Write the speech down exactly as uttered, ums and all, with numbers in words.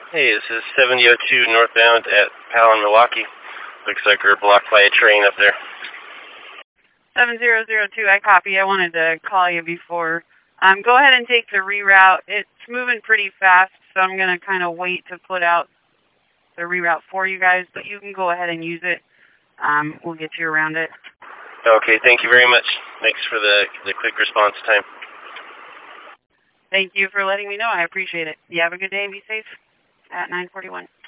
Hey, this is seventy oh two northbound at Powell and Milwaukee. Looks like we're blocked by a train up there. seven zero zero two, I copy. I wanted to call you before. Um, go ahead and take the reroute. It's moving pretty fast, so I'm going to kind of wait to put out the reroute for you guys, but you can go ahead and use it. Um, we'll get you around it. Okay, thank you very much. Thanks for the, the quick response time. Thank you for letting me know. I appreciate it. You have a good day and be safe at nine forty-one.